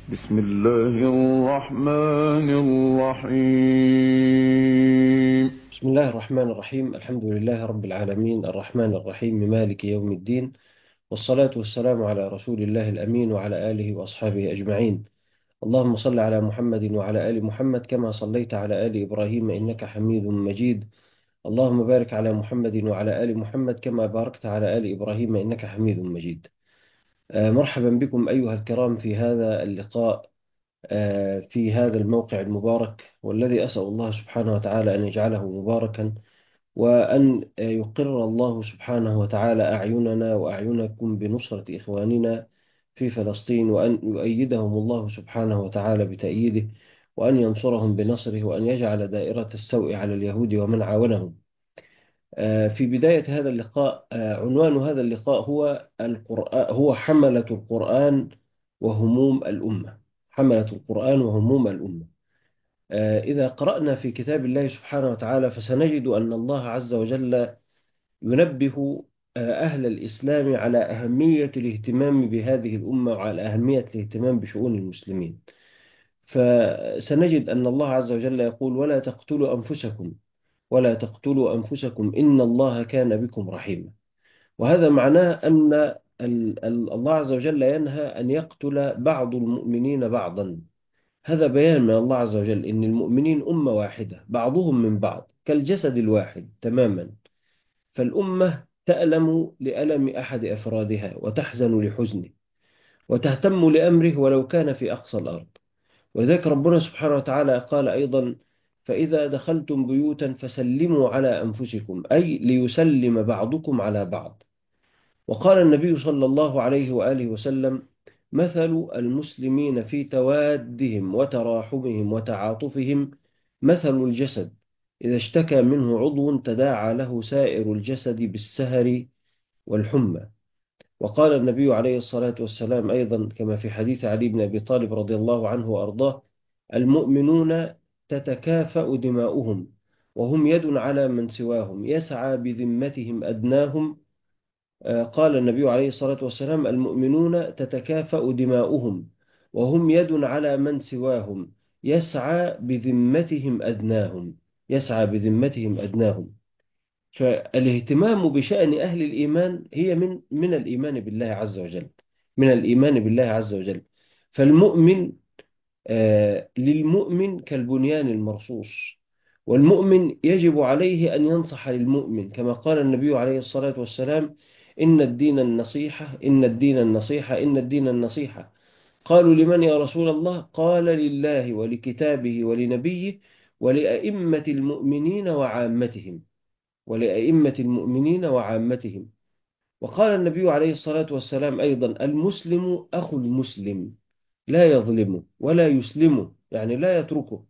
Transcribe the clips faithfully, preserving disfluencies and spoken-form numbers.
بسم الله الرحمن الرحيم. بسم الله الرحمن الرحيم. الحمد لله رب العالمين الرحمن الرحيم مالك يوم الدين، والصلاة والسلام على رسول الله الأمين وعلى آله وأصحابه أجمعين. اللهم صل على محمد وعلى آل محمد كما صليت على آل إبراهيم إنك حميد مجيد. اللهم بارك على محمد وعلى آل محمد كما باركت على آل إبراهيم إنك حميد مجيد. آه، مرحبا بكم أيها الكرام في هذا اللقاء، آه، في هذا الموقع المبارك، والذي أسأل الله سبحانه وتعالى أن يجعله مباركا، وأن يقر الله سبحانه وتعالى أعيننا وأعينكم بنصرة إخواننا في فلسطين، وأن يؤيدهم الله سبحانه وتعالى بتأييده، وأن ينصرهم بنصره، وأن يجعل دائرة السوء على اليهود ومن عاونهم. آه، في بداية هذا اللقاء، آه، عنوان هذا اللقاء هو القرآن، هو حملة القرآن وهموم الأمة. حملة القرآن وهموم الأمة. آه، إذا قرأنا في كتاب الله سبحانه وتعالى فسنجد أن الله عز وجل ينبه آه، أهل الإسلام على أهمية الاهتمام بهذه الأمة، وعلى أهمية الاهتمام بشؤون المسلمين. فسنجد أن الله عز وجل يقول: ولا تقتلوا أنفسكم ولا تقتلوا أنفسكم إن الله كان بكم رحيما. وهذا معناه أن ال- ال- الله عز وجل ينهى أن يقتل بعض المؤمنين بعضا. هذا بيان من الله عز وجل إن المؤمنين أمة واحدة، بعضهم من بعض كالجسد الواحد تماما. فالأمة تألم لألم أحد أفرادها، وتحزن لحزنه، وتهتم لأمره ولو كان في أقصى الأرض. وذلك ربنا سبحانه وتعالى قال أيضا: فإذا دخلتم بيوتا فسلموا على أنفسكم، أي ليسلم بعضكم على بعض. وقال النبي صلى الله عليه وآله وسلم: مثل المسلمين في توادهم وتراحمهم وتعاطفهم مثل الجسد إذا اشتكى منه عضو تداعى له سائر الجسد بالسهر والحمى. وقال النبي عليه الصلاة والسلام أيضا كما في حديث علي بن أبي طالب رضي الله عنه وأرضاه: المؤمنون تتكافأ دماؤهم وهم يد على من سواهم يسعى بذمتهم أدناهم. آه، قال النبي عليه الصلاة والسلام: المؤمنون تتكافأ دماؤهم وهم يد على من سواهم يسعى بذمتهم أدناهم. يسعى بذمتهم أدناهم. فالاهتمام بشأن أهل الإيمان هي من من الإيمان بالله عز وجل. من الإيمان بالله عز وجل. فالمؤمن آه، للمؤمن كالبنيان المرصوص، والمؤمن يجب عليه أن ينصح للمؤمن، كما قال النبي عليه الصلاة والسلام: إن الدين النصيحة إن الدين النصيحة إن الدين النصيحة. قالوا: لمن يا رسول الله؟ قال: لله ولكتابه ولنبيه ولأئمة المؤمنين وعامتهم. ولأئمة المؤمنين وعامتهم. وقال النبي عليه الصلاة والسلام أيضا: المسلم أخو المسلم لا يظلمه ولا يسلمه، يعني لا يتركه.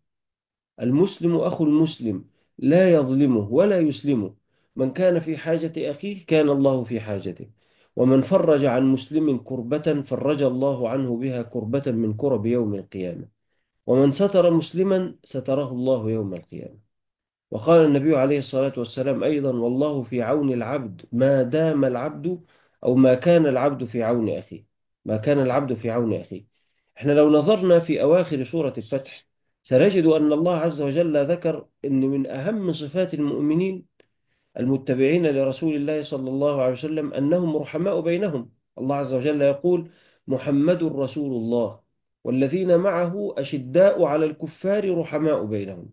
المسلم أخو المسلم لا يظلمه ولا يسلمه. من كان في حاجة أخيه كان الله في حاجته، ومن فرج عن مسلم كربة فرج الله عنه بها كربة من كرب يوم القيامة، ومن ستر مسلما ستره الله يوم القيامة. وقال النبي عليه الصلاة والسلام أيضا: والله في عون العبد ما دام العبد، أو ما كان العبد في عون أخيه. ما كان العبد في عون أخيه. احنا لو نظرنا في أواخر سورة الفتح سنجد أن الله عز وجل ذكر أن من أهم صفات المؤمنين المتبعين لرسول الله صلى الله عليه وسلم أنهم رحماء بينهم. الله عز وجل يقول: محمد رسول الله والذين معه أشداء على الكفار رحماء بينهم.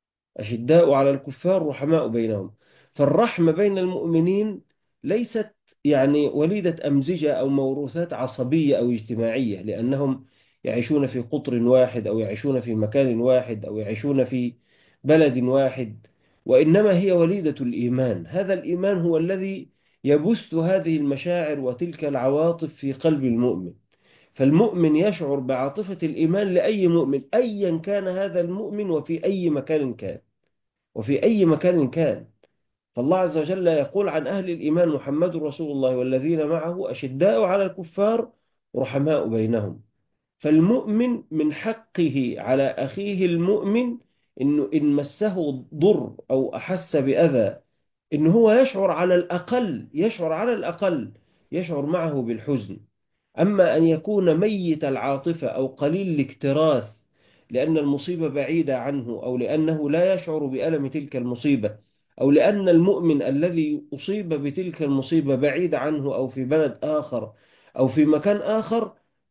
أشداء على الكفار رحماء بينهم. فالرحمة بين المؤمنين ليست يعني وليدة أمزجة أو موروثات عصبية أو اجتماعية، لأنهم يعيشون في قطر واحد أو يعيشون في مكان واحد أو يعيشون في بلد واحد. وإنما هي وليدة الإيمان. هذا الإيمان هو الذي يبث هذه المشاعر وتلك العواطف في قلب المؤمن. فالمؤمن يشعر بعاطفة الإيمان لأي مؤمن أيا كان هذا المؤمن وفي أي مكان كان. وفي أي مكان كان. فالله عز وجل يقول عن أهل الإيمان: محمد رسول الله والذين معه أشداء على الكفار رحماء بينهم. فالمؤمن من حقه على أخيه المؤمن إنه إن مسه ضر أو أحس بأذى، إن هو يشعر على الأقل يشعر على الأقل يشعر معه بالحزن. أما أن يكون ميت العاطفة أو قليل الاكتراث لأن المصيبة بعيدة عنه، أو لأنه لا يشعر بألم تلك المصيبة، أو لأن المؤمن الذي أصيب بتلك المصيبة بعيد عنه أو في بلد آخر أو في مكان آخر،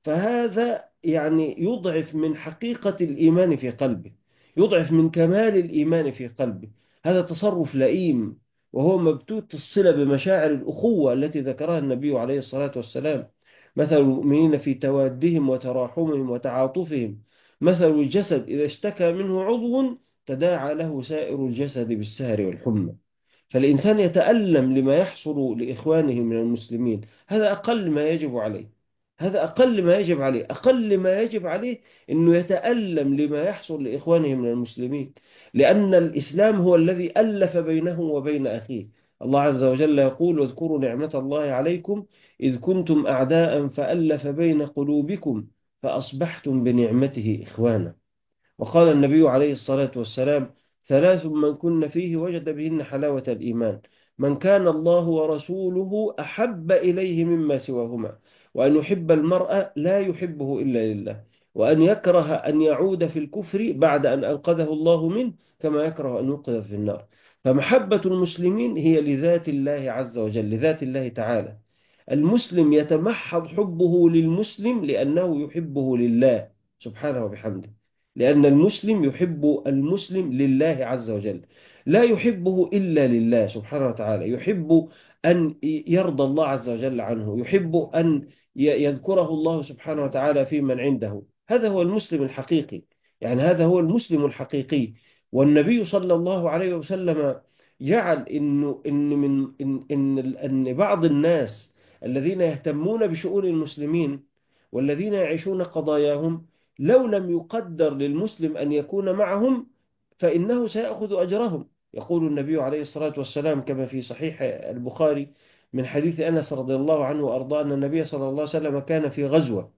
فهذا يعني يضعف من حقيقة الإيمان في قلبه، يضعف من كمال الإيمان في قلبه. هذا تصرف لئيم، وهو مبتوت الصلة بمشاعر الأخوة التي ذكرها النبي عليه الصلاة والسلام: مثل المؤمنين في توادهم وتراحمهم وتعاطفهم مثل الجسد إذا اشتكى منه عضو تداعى له سائر الجسد بالسهر والحمى. فالإنسان يتألم لما يحصل لإخوانه من المسلمين، هذا أقل ما يجب عليه، هذا أقل ما يجب عليه، أقل ما يجب عليه أنه يتألم لما يحصل لإخوانه من المسلمين، لأن الإسلام هو الذي ألف بينه وبين أخيه. الله عز وجل يقول: واذكروا نعمة الله عليكم إذ كنتم أعداء فألف بين قلوبكم فأصبحتم بنعمته إخوانا. وقال النبي عليه الصلاة والسلام: ثلاث من كن فيه وجد بهن حلاوة الإيمان: من كان الله ورسوله أحب إليه مما سواهما، وأن يحب المرء لا يحبه إلا لله، وأن يكره أن يعود في الكفر بعد أن أنقذه الله منه كما يكره أن ينقذ في النار. فمحبة المسلمين هي لذات الله عز وجل، لذات الله تعالى. المسلم يتمحض حبه للمسلم لأنه يحبه لله سبحانه وبحمده، لأن المسلم يحب المسلم لله عز وجل، لا يحبه إلا لله سبحانه وتعالى، يحب أن يرضى الله عز وجل عنه، يحب أن ي- يذكره الله سبحانه وتعالى في من عنده. هذا هو المسلم الحقيقي، يعني هذا هو المسلم الحقيقي. والنبي صلى الله عليه وسلم جعل إنه إن من إن إن إن بعض الناس الذين يهتمون بشؤون المسلمين والذين يعيشون قضاياهم، لو لم يقدر للمسلم أن يكون معهم فإنه سيأخذ أجرهم. يقول النبي عليه الصلاة والسلام كما في صحيح البخاري من حديث أنس رضي الله عنه وأرضاه أن النبي صلى الله عليه وسلم كان في غزوة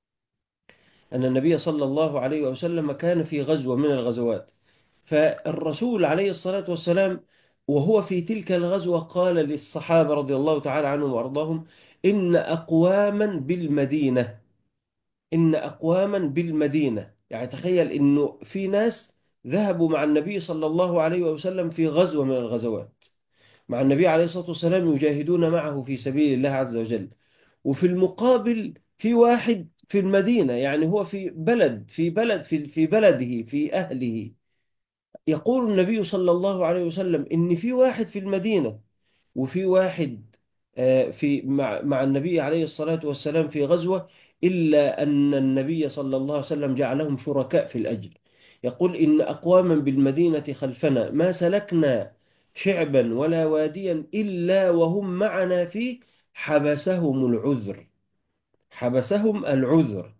أن النبي صلى الله عليه وسلم كان في غزوة من الغزوات، فالرسول عليه الصلاة والسلام وهو في تلك الغزوة قال للصحابة رضي الله تعالى عنهم وأرضاهم: إن أقواما بالمدينة إن أقواما بالمدينة يعني تخيل إنه في ناس ذهبوا مع النبي صلى الله عليه وسلم في غزوة من الغزوات، مع النبي عليه الصلاة والسلام يجاهدون معه في سبيل الله عز وجل، وفي المقابل في واحد في المدينة، يعني هو في بلد في بلد في في بلده في أهله. يقول النبي صلى الله عليه وسلم إن في واحد في المدينة وفي واحد آه، في مع مع النبي عليه الصلاة والسلام في غزوة، إلا أن النبي صلى الله عليه وسلم جعلهم شركاء في الأجر. يقول: إن أقواما بالمدينة خلفنا ما سلكنا شعبا ولا واديا إلا وهم معنا فيه، حبسهم العذر، حبسهم العذر.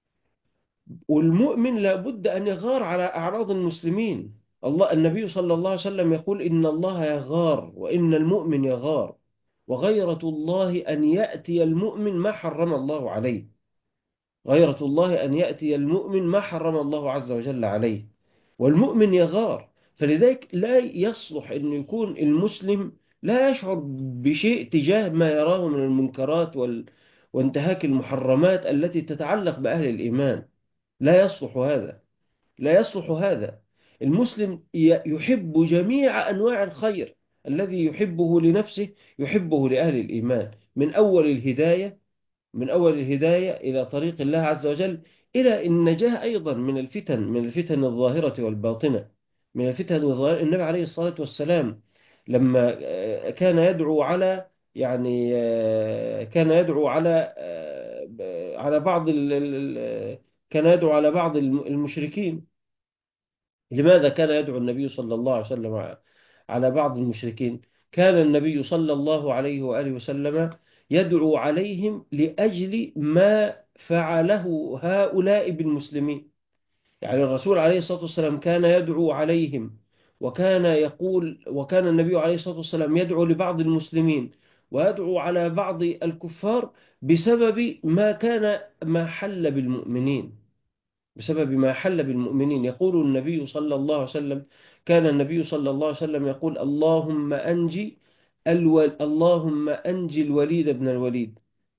والمؤمن لابد أن يغار على أعراض المسلمين. الله النبي صلى الله عليه وسلم يقول: إن الله يغار وإن المؤمن يغار، وغيرة الله أن يأتي المؤمن ما حرم الله عليه، غيرة الله أن يأتي المؤمن ما حرم الله عز وجل عليه، والمؤمن يغار. فلذلك لا يصلح أن يكون المسلم لا يشعر بشيء تجاه ما يراه من المنكرات وال... وانتهاك المحرمات التي تتعلق بأهل الإيمان. لا يصلح هذا، لا يصلح هذا. المسلم ي- يحب جميع أنواع الخير، الذي يحبه لنفسه يحبه لأهل الإيمان، من أول الهداية من أول الهداية إلى طريق الله عز وجل، إلى النجاة أيضا من الفتن، من الفتن الظاهرة والباطنة، من الفتن الظاهرة. النبي عليه الصلاة والسلام لما آه، كان يدعو على يعني آه، كان يدعو على آه، على بعض ال- ال- ال- كان يدعو على بعض الم- المشركين. لماذا كان يدعو النبي صلى الله عليه وسلم على بعض المشركين؟ كان النبي صلى الله عليه وآله وسلم يدعو عليهم لأجل ما فعله هؤلاء بالمسلمين. يعني الرسول عليه الصلاة والسلام كان يدعو عليهم، وكان يقول وكان النبي عليه الصلاة والسلام يدعو لبعض المسلمين ويدعو على بعض الكفار بسبب ما كان ما حل بالمؤمنين، بسبب ما حل بالمؤمنين. يقول النبي صلى الله عليه وسلم كان النبي صلى الله عليه وسلم يقول: اللهم أنجي الول اللهم أنجي الوليد بن الوليد،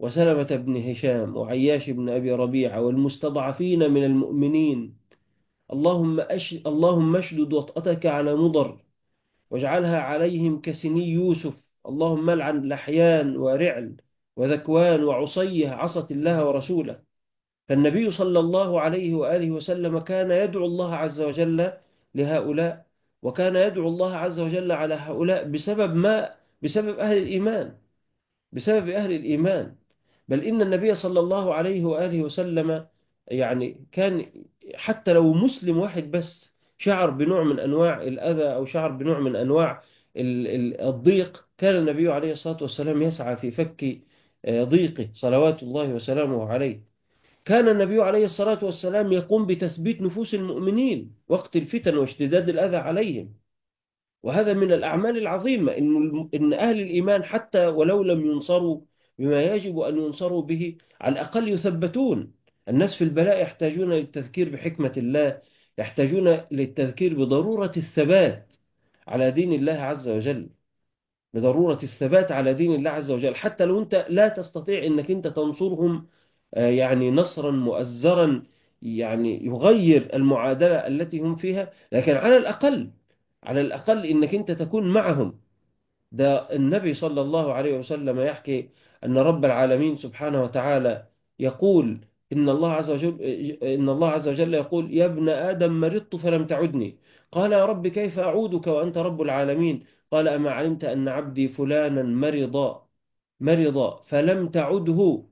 وسلمة بن هشام وعياش بن أبي ربيعة والمستضعفين من المؤمنين. اللهم أش... اللهم اشدد وطأتك على مضر واجعلها عليهم كسني يوسف. اللهم لعن لحيان ورعل وذكوان وعصيه عصت الله ورسوله. فالنبي صلى الله عليه وآله وسلم كان يدعو الله عز وجل لهؤلاء، وكان يدعو الله عز وجل على هؤلاء بسبب ما بسبب أهل الإيمان، بسبب أهل الإيمان. بل إن النبي صلى الله عليه وآله وسلم يعني كان حتى لو مسلم واحد بس شعر بنوع من أنواع الأذى أو شعر بنوع من أنواع ال- ال- الضيق، كان النبي عليه الصلاة والسلام يسعى في فك آه، ضيقه صلوات الله وسلامه عليه. كان النبي عليه الصلاة والسلام يقوم بتثبيت نفوس المؤمنين وقت الفتن واشتداد الأذى عليهم. وهذا من الأعمال العظيمة، إن الم- إن أهل الإيمان حتى ولو لم ينصروا بما يجب أن ينصروا به، على الأقل يثبتون. الناس في البلاء يحتاجون للتذكير بحكمة الله، يحتاجون للتذكير بضرورة الثبات على دين الله عز وجل، بضرورة الثبات على دين الله عز وجل، حتى لو أنت لا تستطيع أنك أنت تنصرهم آه، يعني نصرا مؤزرا يعني يغير المعادلة التي هم فيها، لكن على الأقل، على الأقل إنك أنت تكون معهم. ده النبي صلى الله عليه وسلم يحكي أن رب العالمين سبحانه وتعالى يقول إن الله عز وجل إن الله عز وجل يقول: يا ابن آدم مرضت فلم تعدني. قال: يا رب كيف أعودك وأنت رب العالمين؟ قال: أما علمت أن عبدي فلانا مرض مرض فلم تعده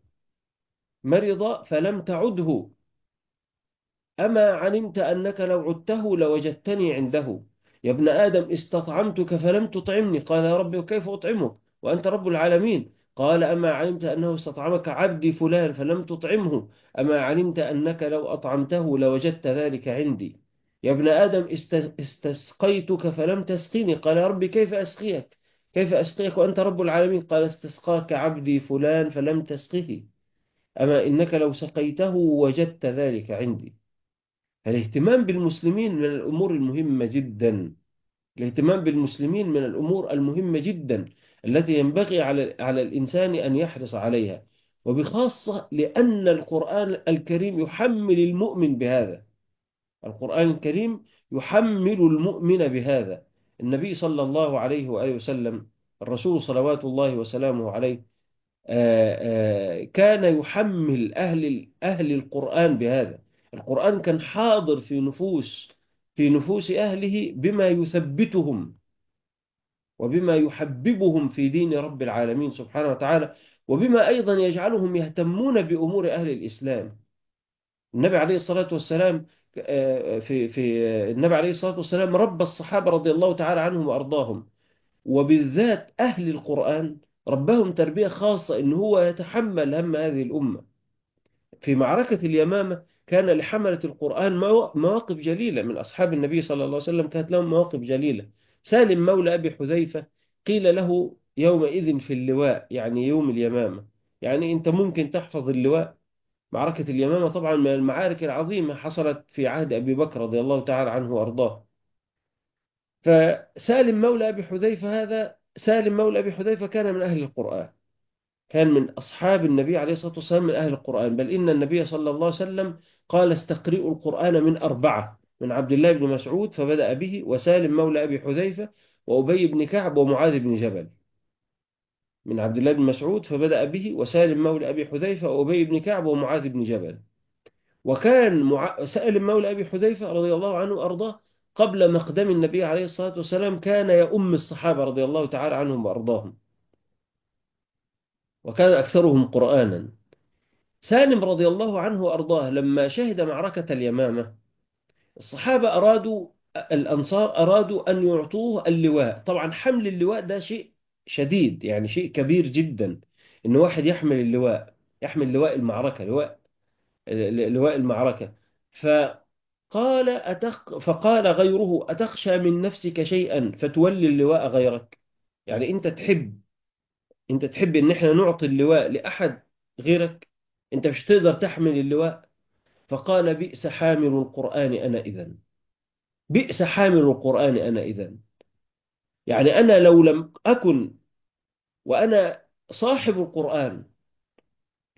مرض فلم تعده أما علمت أنك لو عدته لوجدتني عنده؟ يا ابن آدم استطعمتك فلم تطعمني. قال: يا رب وكيف أطعمك وأنت رب العالمين؟ قال: أما علمت أنه استطعمك عبدي فلان فلم تطعمه؟ أما علمت أنك لو أطعمته لوجدت ذلك عندي؟ يا ابن آدم است- استسقيتك فلم تسقيني. قال: يا رب كيف أسقيك كيف أسقيك وأنت رب العالمين؟ قال: استسقاك عبدي فلان فلم تسقه. أما إنك لو سقيته وجدت ذلك عندي. الاهتمام بالمسلمين من الأمور المهمة جدا، الاهتمام بالمسلمين من الأمور المهمة جدا التي ينبغي على على الإنسان أن يحرص عليها، وبخاصة لأن القرآن الكريم يحمل المؤمن بهذا. القرآن الكريم يحمل المؤمن بهذا. النبي صلى الله عليه وآله وسلم، الرسول صلوات الله وسلامه عليه، آه، آه، كان يحمل أهل أهل القرآن بهذا. القرآن كان حاضر في نفوس في نفوس أهله بما يثبتهم وبما يحببهم في دين رب العالمين سبحانه وتعالى، وبما أيضا يجعلهم يهتمون بأمور أهل الإسلام. النبي عليه الصلاة والسلام آه، في في آه، النبي عليه الصلاة والسلام ربى الصحابة رضي الله تعالى عنهم وأرضاهم، وبالذات أهل القرآن ربهم تربية خاصة إن هو يتحمل هم هذه الأمة. في معركة اليمامة كان لحملة القرآن موا- مواقف جليلة من أصحاب النبي صلى الله عليه وسلم، كانت لهم مواقف جليلة. سالم مولى أبي حذيفة قيل له يومئذ في اللواء، يعني يوم اليمامة، يعني أنت ممكن تحفظ اللواء. معركة اليمامة طبعا من المعارك العظيمة حصلت في عهد أبي بكر رضي الله تعالى عنه وأرضاه. فسالم مولى أبي حذيفة هذا سالم مولى أبي حذيفة كان من أهل القرآن، كان من أصحاب النبي عليه الصلاة والسلام من أهل القرآن. بل إن النبي صلى الله عليه وسلم قال: استقرئوا القرآن من أربعة: من عبد الله بن مسعود فبدأ به، وسالم مولى أبي حذيفة، وأبي بن كعب، ومعاذ بن جبل. من عبد الله بن مسعود فبدأ به، وسالم مولى أبي حذيفة، وأبي بن كعب، ومعاذ بن جبل. وكان مع... سالم مولى أبي حذيفة رضي الله عنه وأرضاه قبل مقدم النبي عليه الصلاة والسلام كان يؤم الصحابة رضي الله تعالى عنهم وأرضاهم، وكان أكثرهم قرآنا. سالم رضي الله عنه وأرضاه لما شهد معركة اليمامة، الصحابة أرادوا الأنصار أرادوا أن يعطوه اللواء. طبعا حمل اللواء ده شيء شديد، يعني شيء كبير جدا، إن واحد يحمل اللواء، يحمل لواء المعركة، لواء لواء المعركة. فقال أتخ فقال غيره: أتخشى من نفسك شيئا فتولي اللواء غيرك؟ يعني أنت تحب أنت تحب إن إحنا نعطي اللواء لأحد غيرك؟ أنت مش تقدر تحمل اللواء؟ فقال: بئس حامل القرآن أنا إذن، بئس حامل القرآن أنا إذن. يعني أنا لو لم أكن وأنا صاحب القرآن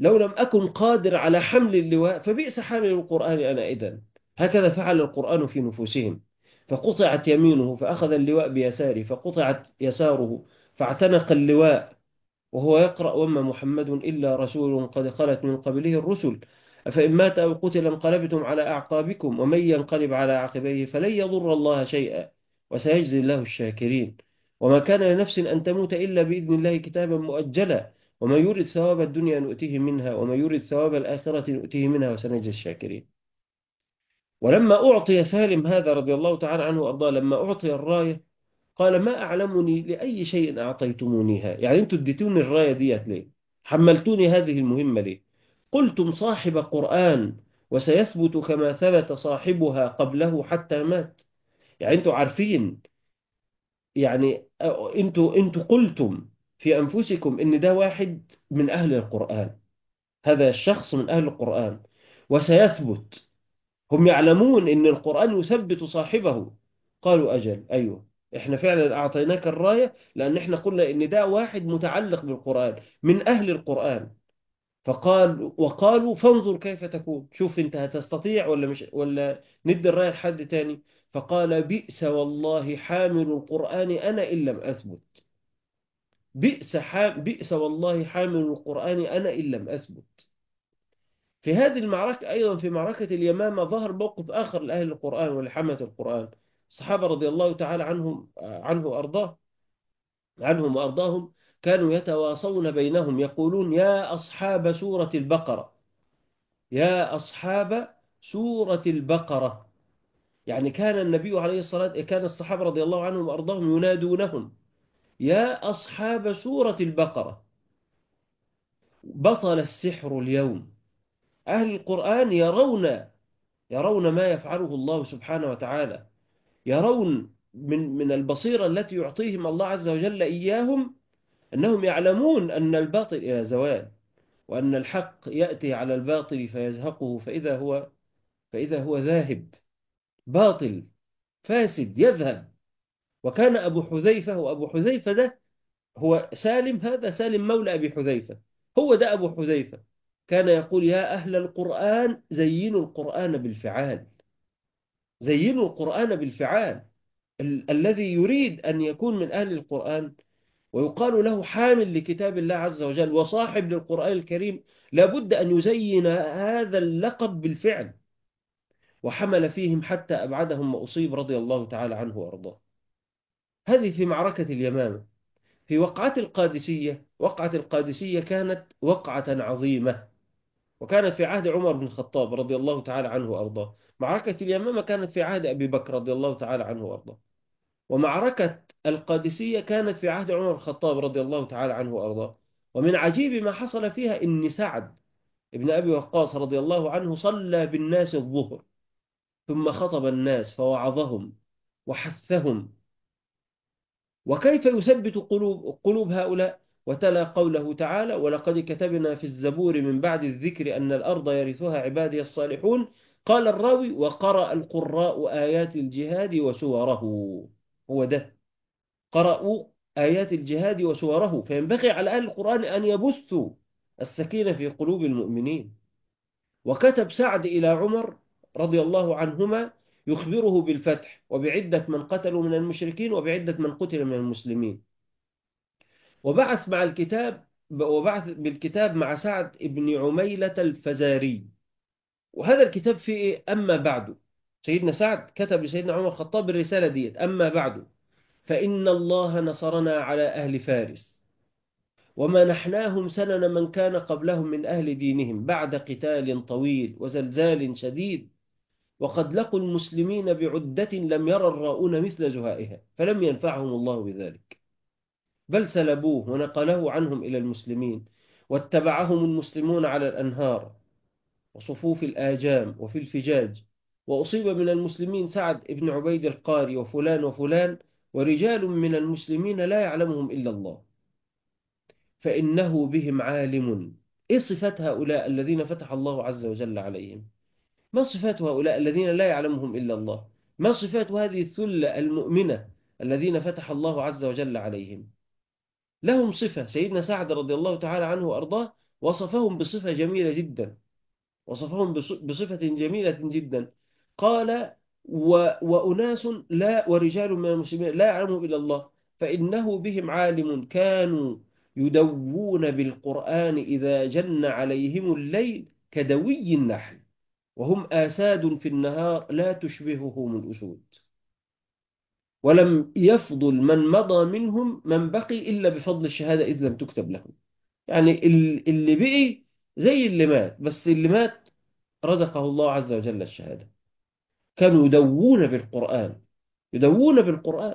لو لم أكن قادر على حمل اللواء فبئس حامل القرآن أنا إذن. هكذا فعل القرآن في نفوسهم، فقطعت يمينه فأخذ اللواء بيساره، فقطعت يساره فاعتنق اللواء وهو يقرأ: وما محمد إلا رسول قد خلت من قبله الرسل أفإن مات أو قتل انقلبتم على أعقابكم ومن ينقلب على عقبيه فلن يضر الله شيئا وسيجزي الله الشاكرين. وما كان لنفس أن تموت إلا بإذن الله كتابا مؤجلا وما يريد ثواب الدنيا نؤتيه منها وما يريد ثواب الآخرة نؤتيه منها وسنجزي الشاكرين. ولما أعطي سالم هذا رضي الله تعالى عنه وأرضاه، لما أعطي الراية قال: ما أعلمني لأي شيء أعطيتمونيها، يعني أنتوا اديتوني الراية ديت ليه؟ حملتوني هذه المهمة ليه؟ قلتم صاحب قرآن وسيثبت كما ثبت صاحبها قبله حتى مات. يعني أنتوا عارفين، يعني أنتوا أنتوا قلتم في أنفسكم إن ده واحد من أهل القرآن، هذا الشخص من أهل القرآن وسيثبت. هم يعلمون إن القرآن يثبت صاحبه. قالوا: أجل، أيوه، إحنا فعلا أعطيناك الراية لأن إحنا قلنا إن ده واحد متعلق بالقرآن من أهل القرآن. فقال وقالوا: فانظر كيف تكون، شوف أنت هتستطيع ولا مش، ولا ندي الراية لحد تاني. فقال: بئس والله حامل القرآن أنا إن لم أثبت. بئس حام بئس والله حامل القرآن أنا إن لم أثبت. في هذه المعركة أيضا، في معركة اليمامة، ظهر موقف آخر لأهل القرآن ولحملة القرآن. الصحابة رضي الله تعالى عنهم عنه وأرضاه عنهم وأرضاهم كانوا يتواصون بينهم يقولون: يا أصحاب سورة البقرة، يا أصحاب سورة البقرة. يعني كان النبي عليه الصلاة كان الصحابة رضي الله عنهم وأرضاهم ينادونهم: يا أصحاب سورة البقرة، بطل السحر اليوم. أهل القرآن يرون يرون ما يفعله الله سبحانه وتعالى، يرون من من البصيرة التي يعطيهم الله عز وجل إياهم أنهم يعلمون أن الباطل إلى زوال، وأن الحق يأتي على الباطل فيزهقه فإذا هو فإذا هو ذاهب، باطل فاسد يذهب. وكان أبو حذيفة، وأبو حذيفة ده هو سالم، هذا سالم مولى أبي حذيفة، هو ده أبو حذيفة. كان يقول: يا أهل القرآن زينوا القرآن بالفعال، زينوا القرآن بالفعال. ال الذي يريد أن يكون من أهل القرآن ويقال له حامل لكتاب الله عز وجل وصاحب للقرآن الكريم لابد أن يزين هذا اللقب بالفعل. وحمل فيهم حتى أبعدهم وأصيب رضي الله تعالى عنه وأرضاه. هذه في معركة اليمامة. في وقعة القادسية، وقعة القادسية كانت وقعة عظيمة، وكانت في عهد عمر بن الخطاب رضي الله تعالى عنه وأرضاه. معركة اليمامة كانت في عهد أبي بكر رضي الله تعالى عنه وأرضاه. ومعركة القادسية كانت في عهد عمر بن الخطاب رضي الله تعالى عنه وأرضاه. ومن عجيب ما حصل فيها إن سعد ابن أبي وقاص رضي الله عنه صلى بالناس الظهر، ثم خطب الناس فوعظهم وحثهم وكيف يثبت قلوب قلوب هؤلاء. وتلا قوله تعالى: ولقد كتبنا في الزبور من بعد الذكر أن الأرض يرثها عبادي الصالحون. قال الراوي: وقرأ القراء آيات الجهاد وسوره. هو ده، قرأوا آيات الجهاد وسوره. فينبغي على أهل القرآن أن يبثوا السكينة في قلوب المؤمنين. وكتب سعد إلى عمر رضي الله عنهما يخبره بالفتح وبعدة من قتلوا من المشركين وبعدة من قتل من المسلمين. وبعث مع الكتاب وبعث بالكتاب مع سعد بن عميلة الفزاري. وهذا الكتاب فيه إيه؟ أما بعد. سيدنا سعد كتب لسيدنا عمر الخطاب الرسالة ديت: أما بعد فإن الله نصرنا على أهل فارس ومنحناهم سنن من كان قبلهم من أهل دينهم بعد قتال طويل وزلزال شديد، وقد لقوا المسلمين بعدة لم يرى الراؤون مثل زهائها فلم ينفعهم الله بذلك، بل سلبوه ونقله عنهم إلى المسلمين، واتبعهم المسلمون على الأنهار وصفوف الآجام وفي الفجاج. وأصيب من المسلمين سعد بن عبيد القاري وفلان وفلان ورجال من المسلمين لا يعلمهم إلا الله، فإنه بهم عالم. إيه صفات هؤلاء الذين فتح الله عز وجل عليهم؟ ما صفات هؤلاء الذين لا يعلمهم إلا الله؟ ما صفات هذه الثلة المؤمنة الذين فتح الله عز وجل عليهم؟ لهم صفة. سيدنا سعد رضي الله تعالى عنه وأرضاه وصفهم بصفة جميلة جدا، وصفهم بص- بصفة جميلة جدا. قال: و... وأناس لا ورجال من المسلمين لا يعلمهم إلا الله، فإنه بهم عالم كانوا يدوون بالقرآن إذا جن عليهم الليل كدوي النحل، وهم آساد في النهار لا تشبههم الأسود، ولم يفضل من مضى منهم من بقي إلا بفضل الشهادة إذ لم تكتب لهم. يعني ال- اللي بقي زي اللي مات، بس اللي مات رزقه الله عز وجل الشهادة. كانوا يدوون بالقرآن، يدوون بالقرآن.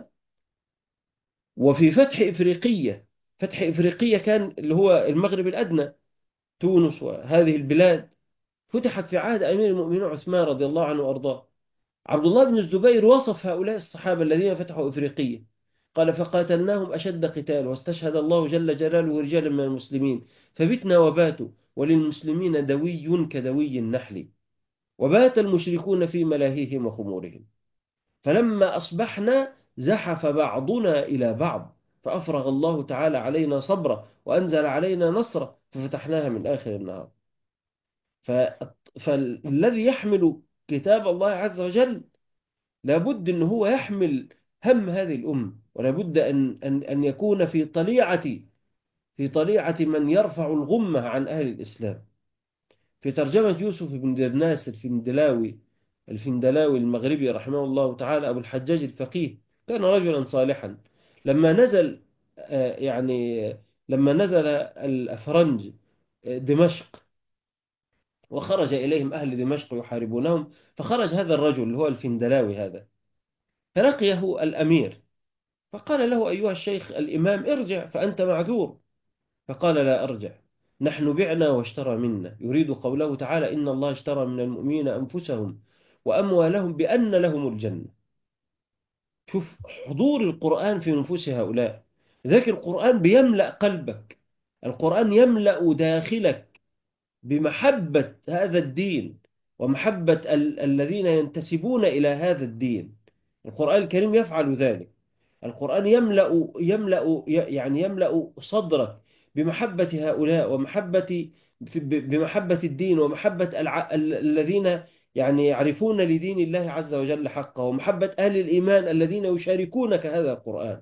وفي فتح إفريقية، فتح إفريقية كان اللي هو المغرب الأدنى، تونس وهذه البلاد، فتحت في عهد أمير المؤمنين عثمان رضي الله عنه وأرضاه. عبد الله بن الزبير وصف هؤلاء الصحابة الذين فتحوا إفريقية، قال: فقاتلناهم أشد قتال، واستشهد الله جل جلاله رجالا من المسلمين، فبتنا وباتوا، وللمسلمين دوي كدوي النحل، وبات المشركون في ملاهيهم وخمورهم، فلما أصبحنا زحف بعضنا إلى بعض، فأفرغ الله تعالى علينا صبرا وأنزل علينا نصرا، ففتحناها من آخر النهار. ف... فالذي يحمل كتاب الله عز وجل لابد أن هو يحمل هم هذه الأمة، ولابد أن, أن, أن يكون في طليعة في طليعة من يرفع الغمة عن أهل الإسلام. في ترجمة يوسف بن درناس الفندلاوي الفندلاوي المغربي رحمه الله تعالى، أبو الحجاج الفقيه، كان رجلا صالحا. لما نزل آه، يعني لما نزل الأفرنج آه، دمشق، وخرج إليهم أهل دمشق يحاربونهم، فخرج هذا الرجل اللي هو الفندلاوي هذا، فلقيه الأمير، فقال له: أيها الشيخ الإمام، ارجع فأنت معذور. فقال: لا أرجع، نحن بعنا واشترى منا، يريد قوله تعالى: إن الله اشترى من المؤمنين أنفسهم وأموالهم بأن لهم الجنة. شوف حضور القرآن في نفوس هؤلاء. ذاك القرآن بيملأ قلبك، القرآن يملأ داخلك بمحبة هذا الدين، ومحبة ال الذين ينتسبون إلى هذا الدين. القرآن الكريم يفعل ذلك. القرآن يملأ يملأ يعني يملأ صدرك بمحبة هؤلاء، ومحبة بمحبة الدين، ومحبة الع... ال- الذين يعني يعرفون لدين الله عز وجل حقه، ومحبة أهل الإيمان الذين يشاركونك هذا القرآن.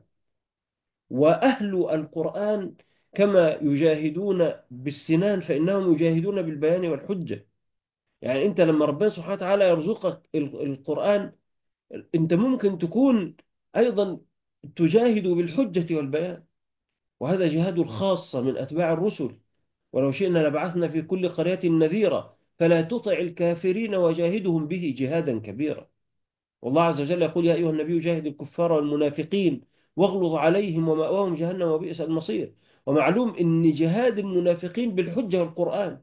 وأهل القرآن كما يجاهدون بالسنان فإنهم يجاهدون بالبيان والحجة. يعني أنت لما ربنا سبحانه وتعالى يرزقك ال- القرآن، أنت ممكن تكون أيضا تجاهد بالحجة والبيان، وهذا جهاد الخاصة من أتباع الرسل. ولو شئنا لبعثنا في كل قرية نذيرا فلا تطع الكافرين وجاهدهم به جهادا كبيرا. والله عز وجل يقول: يا أيها النبي جاهد الكفار والمنافقين واغلظ عليهم ومأواهم جهنم وبئس المصير. ومعلوم أن جهاد المنافقين بالحجة والقرآن.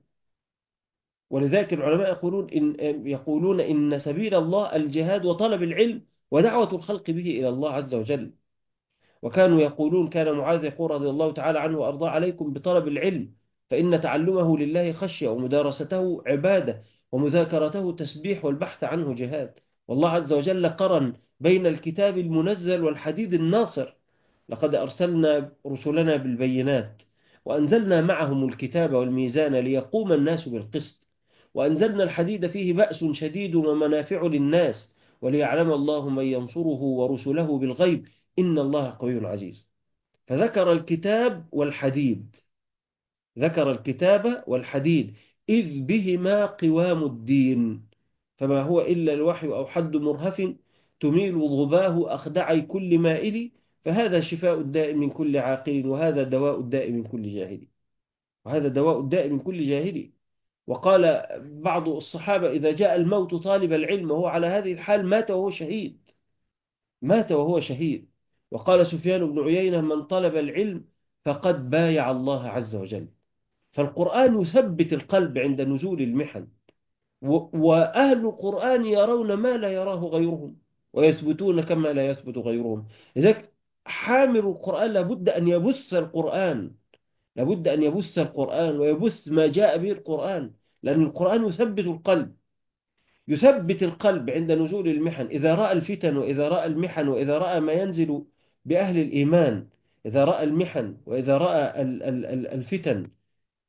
ولذلك العلماء يقولون إن, يقولون إن سبيل الله الجهاد وطلب العلم ودعوة الخلق به إلى الله عز وجل. وكانوا يقولون، كان معاذ يقول رضي الله تعالى عنه وأرضاه: عليكم بطلب العلم، فإن تعلمه لله خشية، ومدارسته عبادة، ومذاكرته تسبيح، والبحث عنه جهاد. والله عز وجل قرن بين الكتاب المنزل والحديد الناصر: لقد أرسلنا رسلنا بالبينات، وأنزلنا معهم الكتاب والميزان ليقوم الناس بالقسط، وأنزلنا الحديد فيه بأس شديد ومنافع للناس، وليعلم الله من ينصره ورسله بالغيب، إن الله قوي عزيز. فذكر الكتاب والحديد، ذكر الكتاب والحديد، إذ بهما قوام الدين، فما هو إلا الوحي أو حد مرهف تميل ظباه أخدعي كل مائل، فهذا شفاء الداء من كل عاقل، وهذا دواء الداء من كل جاهل، وهذا دواء الداء من كل جاهل. وقال بعض الصحابة: إذا جاء الموت طالب العلم وهو على هذه الحال مات وهو شهيد، مات وهو شهيد. وقال سفيان بن عيينة: من طلب العلم فقد بايع الله عز وجل. فالقرآن يثبت القلب عند نزول المحن، و- وأهل القرآن يرون ما لا يراه غيرهم، ويثبتون كما لا يثبت غيرهم. لذلك حامل القرآن لابد أن يبث القرآن، لابد أن يبث القرآن ويبث ما جاء به القرآن، لأن القرآن يثبت القلب، يثبت القلب عند نزول المحن. إذا رأى الفتن، وإذا رأى المحن، وإذا رأى ما ينزل بأهل الإيمان، إذا رأى المحن وإذا رأى ال- ال- ال- الفتن،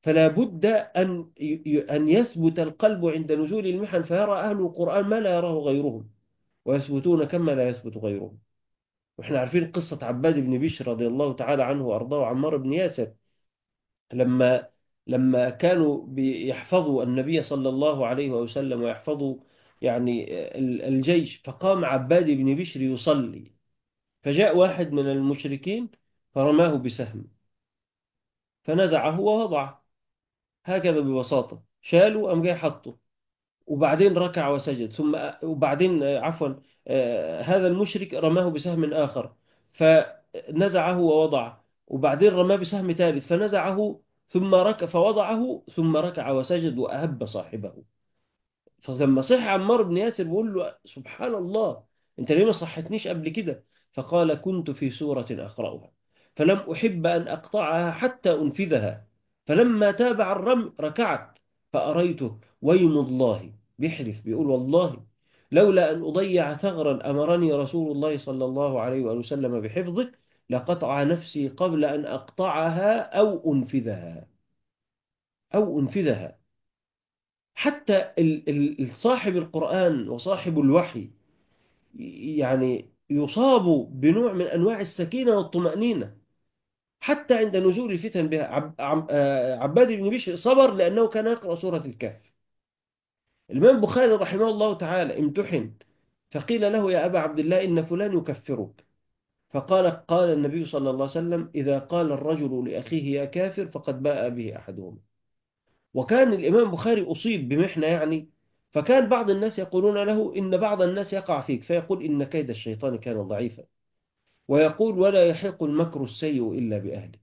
فلا بد أن ي- أن يثبت القلب عند نزول المحن، فيرى أهل القرآن ما لا يراه غيرهم، ويثبتون كما لا يثبت غيرهم. واحنا عارفين قصة عباد بن بشر رضي الله تعالى عنه وأرضاه، وعمار بن ياسر، لما لما كانوا بيحفظوا النبي صلى الله عليه وسلم ويحفظوا يعني ال- الجيش، فقام عباد بن بشر يصلي، فجاء واحد من المشركين فرماه بسهم فنزعه ووضعه، هكذا ببساطة شالوا أم جاي حطه، وبعدين ركع وسجد، ثم وبعدين آه، عفوا آه، هذا المشرك رماه بسهم آخر فنزعه ووضعه، وبعدين رماه بسهم ثالث فنزعه ثم ركع فوضعه ثم ركع وسجد وأهب صاحبه. فلما صح عمار بن ياسر بيقول له سبحان الله، انت ليه ما صحتنيش قبل كده؟ فقال كنت في سورة أقرأها فلم أحب أن أقطعها حتى أنفذها، فلما تابع الرمي ركعت فأريته ويم الله، بيحلف بيقول والله لولا أن أضيع ثغرا أمرني رسول الله صلى الله عليه وآله وسلم بحفظه لقطع نفسي قبل أن أقطعها أو أنفذها أو أنفذها. حتى ال- ال- صاحب القرآن وصاحب الوحي يعني يصاب بنوع من أنواع السكينة والطمأنينة حتى عند نزول الفتن بها. عب عب آه، عباد بن بشر صبر لأنه كان يقرأ سورة الكهف. الإمام البخاري رحمه الله تعالى امتحن فقيل له يا أبا عبد الله إن فلان يكفرك، فقال قال النبي صلى الله عليه وسلم إذا قال الرجل لأخيه يا كافر فقد باء به أحدهما. وكان الإمام البخاري أصيب بمحنة يعني، فكان بعض الناس يقولون له إن بعض الناس يقع فيك، فيقول إن كيد الشيطان كان ضعيفا، ويقول ولا يحيق المكر السيء إلا بأهله.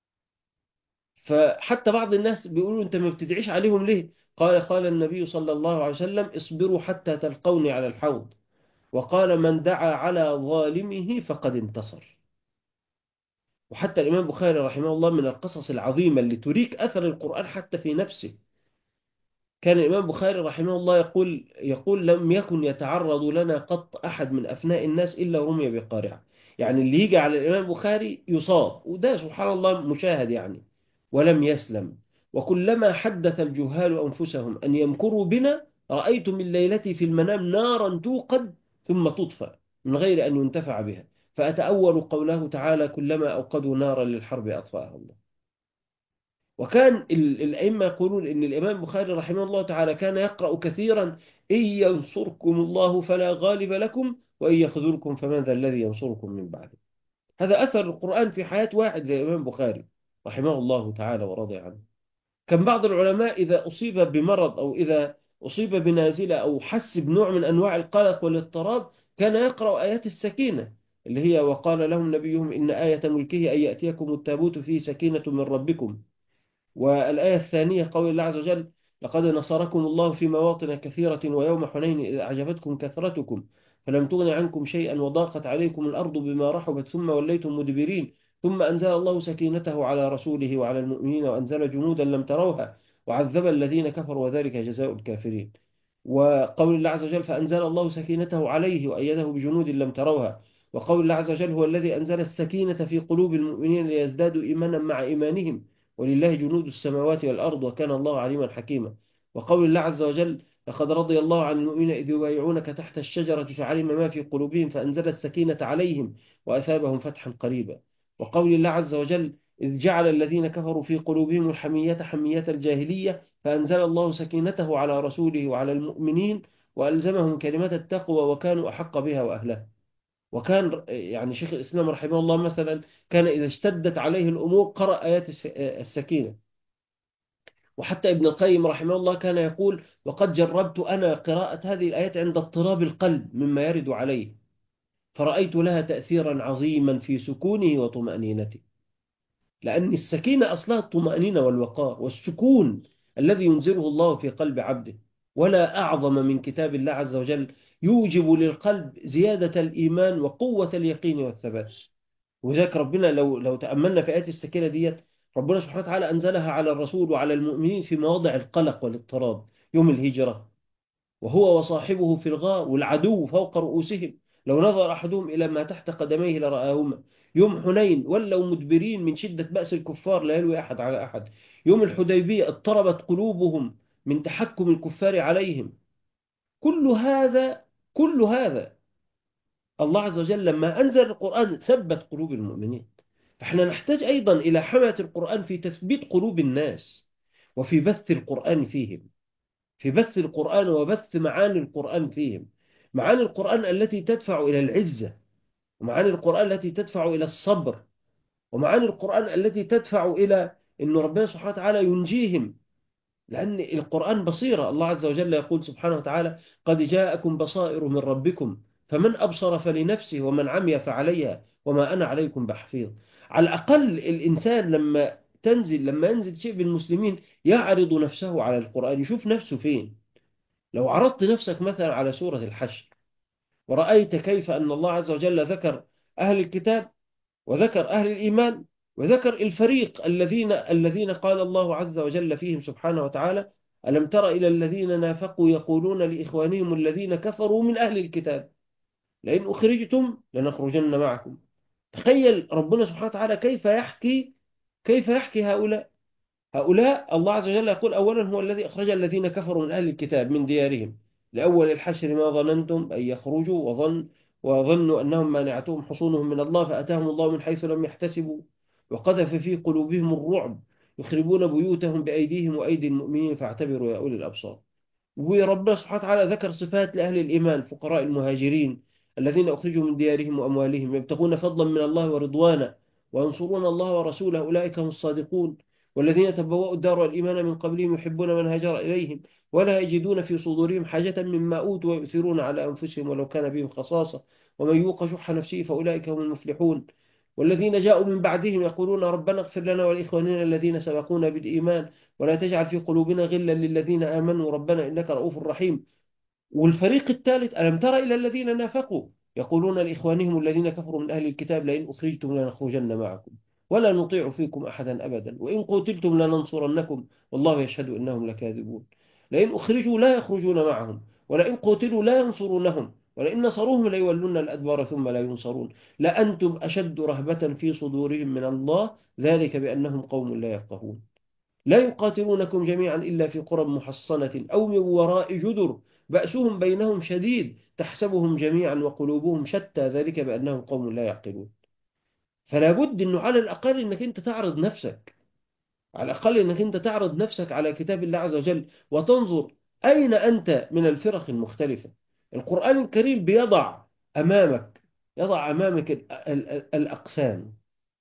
فحتى بعض الناس بيقولوا أنت ما بتدعيش عليهم ليه؟ قال قال النبي صلى الله عليه وسلم اصبروا حتى تلقوني على الحوض، وقال من دعا على ظالمه فقد انتصر. وحتى الإمام البخاري رحمه الله من القصص العظيمة اللي تريك أثر القرآن حتى في نفسه، كان الإمام البخاري رحمه الله يقول يقول لم يكن يتعرض لنا قط أحد من أفناء الناس إلا رمي بقارعة. يعني اللي يجي على الإمام البخاري يصاب، وده سبحان الله مشاهد يعني، ولم يسلم. وكلما حدث الجهال أنفسهم أن يمكروا بنا رأيت من ليلتي في المنام نارا توقد ثم تطفأ من غير أن ينتفع بها، فأتأول قوله تعالى كلما أوقدوا نارا للحرب أطفأها الله. وكان ال- الأئمة يقولون إن الإمام البخاري رحمه الله تعالى كان يقرأ كثيرا إن ينصركم الله فلا غالب لكم وإن يخذلكم فمن ذا الذي ينصركم من بعده. هذا أثر القرآن في حياة واحد زي الإمام البخاري رحمه الله تعالى ورضي عنه. كان بعض العلماء إذا أصيب بمرض أو إذا أصيب بنازلة أو حس بنوع من أنواع القلق والاضطراب كان يقرأ آيات السكينة، اللي هي وقال لهم نبيهم إن آية ملكه أن يأتيكم التابوت فيه سكينة من ربكم. والآية الثانية قول الله عز وجل لقد نصركم الله في مواطن كثيرة ويوم حنين إذ أعجبتكم كثرتكم فلم تغن عنكم شيئا وضاقت عليكم الأرض بما رحبت ثم وليتم مدبرين ثم أنزل الله سكينته على رسوله وعلى المؤمنين وأنزل جنودا لم تروها وعذب الذين كفروا وذلك جزاء الكافرين. وقول الله عز وجل فأنزل الله سكينته عليه وأيده بجنود لم تروها. وقول الله عز وجل هو الذي أنزل السكينة في قلوب المؤمنين ليزدادوا إيمانا مع إيمانهم ولله جنود السماوات والأرض وكان الله عليما حكيما. وقول الله عز وجل لقد رضي الله عن المؤمنين إذ يبايعونك تحت الشجرة فعلم ما في قلوبهم فأنزل السكينة عليهم وأثابهم فتحا قريبا. وقول الله عز وجل إذ جعل الذين كفروا في قلوبهم الحمية حمية الجاهلية فأنزل الله سكينته على رسوله وعلى المؤمنين وألزمهم كلمة التقوى وكانوا أحق بها وأهلها. وكان يعني شيخ الإسلام رحمه الله مثلا كان إذا اشتدت عليه الأمور قرأ آيات الس- السكينة. وحتى ابن القيم رحمه الله كان يقول وقد جربت أنا قراءة هذه الآيات عند اضطراب القلب مما يرد عليه فرأيت لها تأثيرا عظيما في سكونه وطمأنينته، لأن السكينة أصلها الطمأنينة والوقار والسكون الذي ينزله الله في قلب عبده. ولا أعظم من كتاب الله عز وجل يوجب للقلب زيادة الإيمان وقوة اليقين والثبات. وذلك ربنا لو لو تأملنا في آيات السكينة ديت ربنا سبحانه وتعالى أنزلها على الرسول وعلى المؤمنين في مواضع القلق والاضطراب، يوم الهجرة وهو وصاحبه في الغار والعدو فوق رؤوسهم لو نظر أحدهم إلى ما تحت قدميه لرآهما. يوم حنين ولوا مدبرين من شدة بأس الكفار، لا يلوي أحد على أحد. يوم الحديبية اضطربت قلوبهم من تحكم الكفار عليهم. كل هذا كل هذا الله عز وجل لما أنزل القرآن ثبت قلوب المؤمنين. فإحنا نحتاج أيضا إلى حماية القرآن في تثبيت قلوب الناس، وفي بث القرآن فيهم، في بث القرآن وبث معاني القرآن فيهم. معاني القرآن التي تدفع إلى العزة، ومعاني القرآن التي تدفع إلى الصبر، ومعاني القرآن التي تدفع إلى أن ربنا سبحانه وتعالى ينجيهم. لأن القرآن بصيرة. الله عز وجل يقول سبحانه وتعالى: قد جاءكم بصائر من ربكم فمن أبصر فلنفسه ومن عمي فعليها وما أنا عليكم بحفيظ. على الأقل الإنسان لما تنزل لما ينزل شيء بالمسلمين يعرض نفسه على القرآن، يشوف نفسه فين. لو عرضت نفسك مثلا على سورة الحشر ورأيت كيف أن الله عز وجل ذكر أهل الكتاب وذكر أهل الإيمان وذكر الفريق الذين الذين قال الله عز وجل فيهم سبحانه وتعالى: ألم تر إلى الذين نافقوا يقولون لإخوانهم الذين كفروا من أهل الكتاب لئن أخرجتم لنخرجن معكم. تخيل ربنا سبحانه وتعالى كيف يحكي كيف يحكي هؤلاء. هؤلاء الله عز وجل يقول: أولا هو الذي أخرج الذين كفروا من أهل الكتاب من ديارهم لأول الحشر ما ظننتم أن يخرجوا وظن وظنوا أنهم مانعتهم حصونهم من الله فأتاهم الله من حيث لم يحتسبوا وقذف في قلوبهم الرعب يخربون بيوتهم بأيديهم وأيدي المؤمنين فاعتبروا يا أولي الأبصار. وربنا سبحانه وتعالى ذكر صفات لأهل الإيمان: فقراء المهاجرين الذين أخرجوا من ديارهم وأموالهم يبتغون فضلا من الله ورضوانا وينصرون الله ورسوله أولئك هم الصادقون. والذين تبوأوا الدار والإيمان من قبلهم يحبون من هاجر إليهم ولا يجدون في صدورهم حاجة مما أوتوا ويؤثرون على أنفسهم ولو كان بهم خصاصة ومن يوق شح نفسه فأولئك هم المفلحون. والذين جاءوا من بعدهم يقولون ربنا اغفر لنا ولإخواننا الذين سبقونا بالإيمان ولا تجعل في قلوبنا غلا للذين آمنوا ربنا إنك رؤوف رحيم. والفريق الثالث: ألم تر إلى الذين نافقوا يقولون لإخوانهم الذين كفروا من أهل الكتاب لئن أخرجتم لنخرجن معكم ولا نطيع فيكم أحدا أبدا وإن قتلتم لننصرنكم والله يشهد إنهم لكاذبون. لئن أخرجوا لا يخرجون معهم ولئن قتلوا لا ينصرونهم ولئن نصروهم ليولون الأدبار ثم لا ينصرون لأنتم أشد رهبة في صدورهم من الله ذلك بأنهم قوم لا يفقهون. لا يقاتلونكم جميعا إلا في قرى محصنة أو من وراء جدر بأسهم بينهم شديد تحسبهم جميعا وقلوبهم شتى ذلك بأنهم قوم لا يعقلون. فلا بد أنه على الأقل أنك أنت تعرض نفسك على الأقل أنك أنت تعرض نفسك على كتاب الله عز وجل وتنظر أين أنت من الفرق المختلفة. القرآن الكريم بيضع أمامك يضع أمامك ال- ال- ال- الأقسام،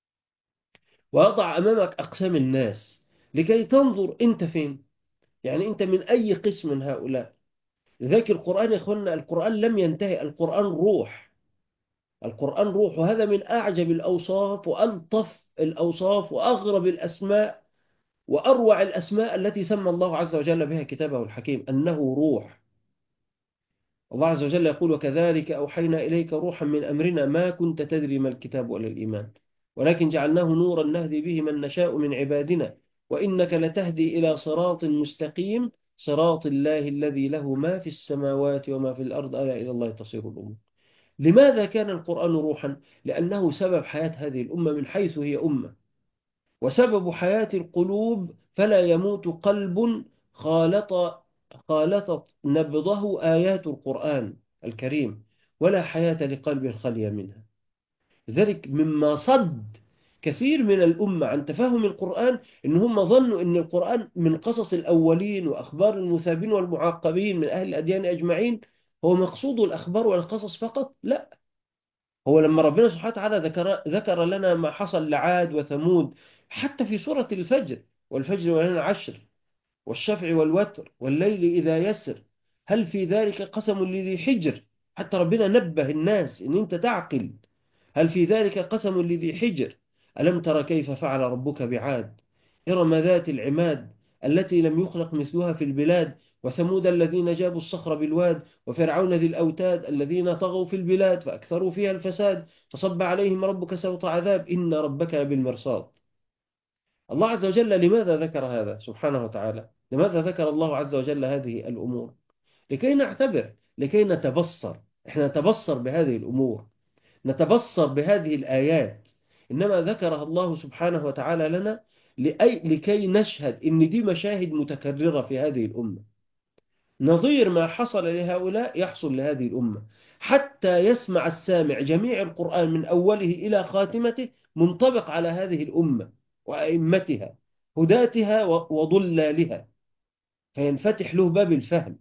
ويضع أمامك أقسام الناس لكي تنظر أنت فين. يعني أنت من أي قسم من هؤلاء. لذلك القرآن يا إخوانا، القرآن لم ينتهي. القرآن روح. القرآن روح، وهذا من أعجب الأوصاف وألطف الأوصاف وأغرب الأسماء وأروع الأسماء التي سمى الله عز وجل بها كتابه الحكيم، أنه روح. الله عز وجل يقول: وكذلك أوحينا إليك روحا من أمرنا ما كنت تدري ما الكتاب ولا الإيمان ولكن جعلناه نورا نهدي به من نشاء من عبادنا وإنك لتهدي إلى صراط مستقيم صراط الله الذي له ما في السماوات وما في الأرض ألا إلى الله تصير الأمور. لماذا كان القرآن روحا؟ لأنه سبب حياة هذه الأمة من حيث هي أمة، وسبب حياة القلوب، فلا يموت قلب خالط خالطت نبضه آيات القرآن الكريم ولا حياة لقلب خلي منها. لذلك مما صد كثير من الأمة عن تفهم القرآن إن هم ظنوا إن القرآن من قصص الأولين وأخبار المثابين والمعاقبين من أهل الأديان أجمعين. هو مقصود الأخبار والقصص فقط؟ لا. هو لما ربنا سبحانه وتعالى ذكر ذكر لنا ما حصل لعاد وثمود حتى في سورة الفجر: والفجر وليالٍ عشر والشفع والوتر والليل إذا يسر هل في ذلك قسم لذي حجر. حتى ربنا نبه الناس إن أنت تعقل. هل في ذلك قسم لذي حجر ألم تر كيف فعل ربك بعاد إرم ذات العماد التي لم يخلق مثلها في البلاد وثمود الذين جابوا الصخر بالواد وفرعون ذي الأوتاد الذين طغوا في البلاد فأكثروا فيها الفساد فصب عليهم ربك سوط عذاب إن ربك بالمرصاد. الله عز وجل لماذا ذكر هذا سبحانه وتعالى؟ لماذا ذكر الله عز وجل هذه الأمور؟ لكي نعتبر، لكي نتبصر. إحنا نتبصر بهذه الأمور، نتبصر بهذه الآيات، إنما ذكرها الله سبحانه وتعالى لنا لأي لكي نشهد إن دي مشاهد متكررة في هذه الأمة، نظير ما حصل لهؤلاء يحصل لهذه الأمة، حتى يسمع السامع جميع القرآن من أوله إلى خاتمته منطبق على هذه الأمة وأئمتها هداتها وضلالها، فينفتح له باب الفهم،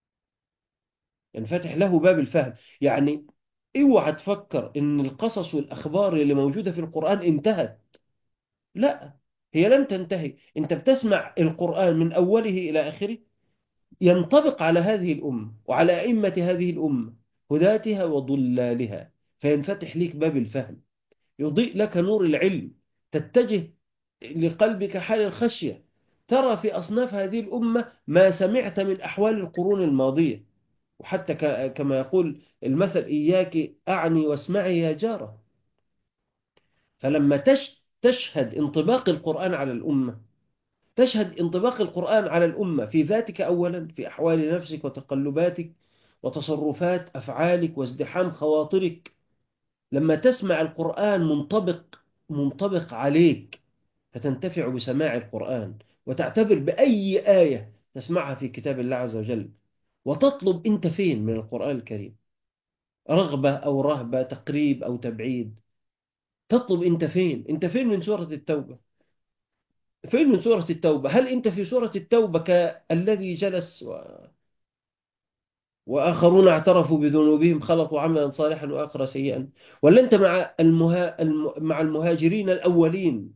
ينفتح له باب الفهم. يعني اوعى تفكر ان القصص والاخبار اللي موجوده في القران انتهت، لا، هي لم تنتهي. انت بتسمع القران من اوله الى اخره ينطبق على هذه الامه وعلى ائمه هذه الامه هداتها وضلالها، فينفتح لك باب الفهم، يضيء لك نور العلم، تتجه لقلبك حال الخشيه، ترى في اصناف هذه الامه ما سمعت من احوال القرون الماضيه. وحتى ك- كما يقول المثل: إياك أعني واسمعي يا جارة. فلما تش تشهد انطباق القرآن على الأمة، تشهد انطباق القرآن على الأمة في ذاتك أولا، في أحوال نفسك وتقلباتك وتصرفات أفعالك وازدحام خواطرك. لما تسمع القرآن منطبق منطبق عليك، فتنتفع بسماع القرآن وتعتبر بأي آية تسمعها في كتاب الله عز وجل، وتطلب أنت فين من القرآن الكريم، رغبة أو رهبة، تقريب أو تبعيد، تطلب أنت فين. أنت فين من سورة التوبة؟ فين من سورة التوبة؟ هل أنت في سورة التوبة كالذي جلس و... وآخرون اعترفوا بذنوبهم خلطوا عملا صالحا وآخر سيئا؟ ولا أنت مع المها... الم... مع المهاجرين الأولين؟